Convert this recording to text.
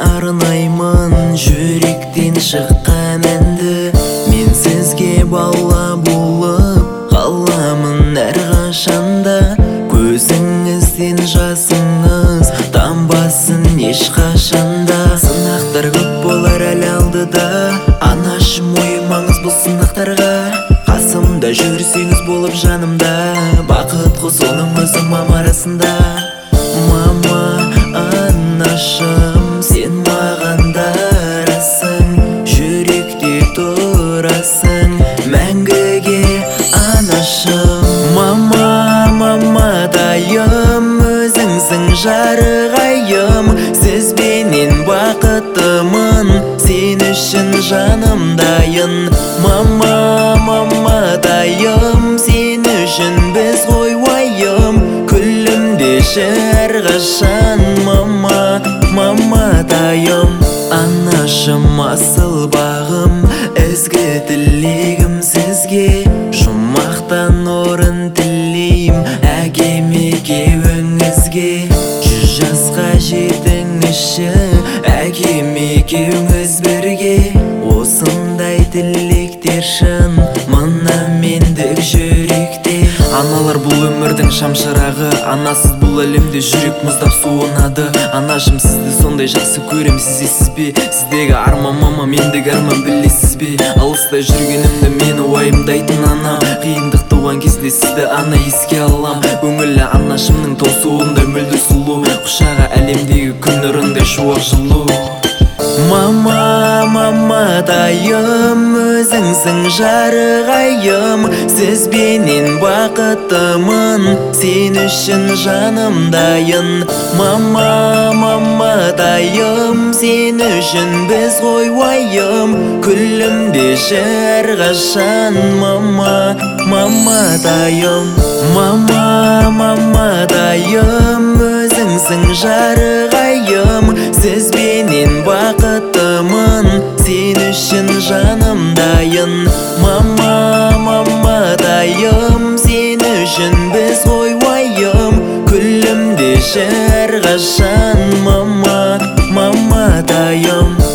арнаймын жүректен шыққан әнді. Мен сізге бала болып қаламын әрқашанда. Көзіңізден жасыңыз тамбасын ешқашанда. Сынақтар көп болар әлі алдыда, анашым ойымаңыз бұл сынақтарға. Қасымда жүрсеңіз болып жанымда, бақыт қос оның өзі мама арасында. Мама, анашым, сен маған дарасың, жүректе тұрасың мәңгіге анашым. Мама, дайым, өзіңсің жарығайым, сізбенен бақыттымын, сен үшін жаным дайын. Мама, дайым, сен үшін біз ғой уайым, күлімдеші әрқашан. Мама, дайым, анашым, асыл бағым, ізгі тілегім сізге, жұмақтан орын тілейм әкем екеуіңізге. 100 жасқа жетіңізші әкем екеуіңіз бірге, осындай тілектер шын мына мендік жүректе. Аналар бұл өмірдің шамшырағы, анасыз бұл әлемде жүрек мұздап суынады. Анашым, сізді сондай жақсы көрем, сіз бе? Сіздегі арман мама, мендегі арман білесіз бе? Алыста жүргенімді мені уайымдайтын анам, қиындық туған кезде сізді ана еске алам. Көңілі анашымның тосуындай мөлдір сұлу, құшағы әлемдегі күн нұрындай шуақ жылу. Мама, дайым, өзіңсің жарығайым, сізбенен бақыттымын, сен үшін жаным дайын. Мама, дайым, сен үшін біз ғой уайым, күлімдеші әрқашан. Мама, дайым, дайым, өзіңсің жарығайым, сізбенен бақыттымын, сен үшін жаным дайын. Мама, дайым, сен үшін біз ғой уайым, күлімдеші әрқашан. Мама, дайым.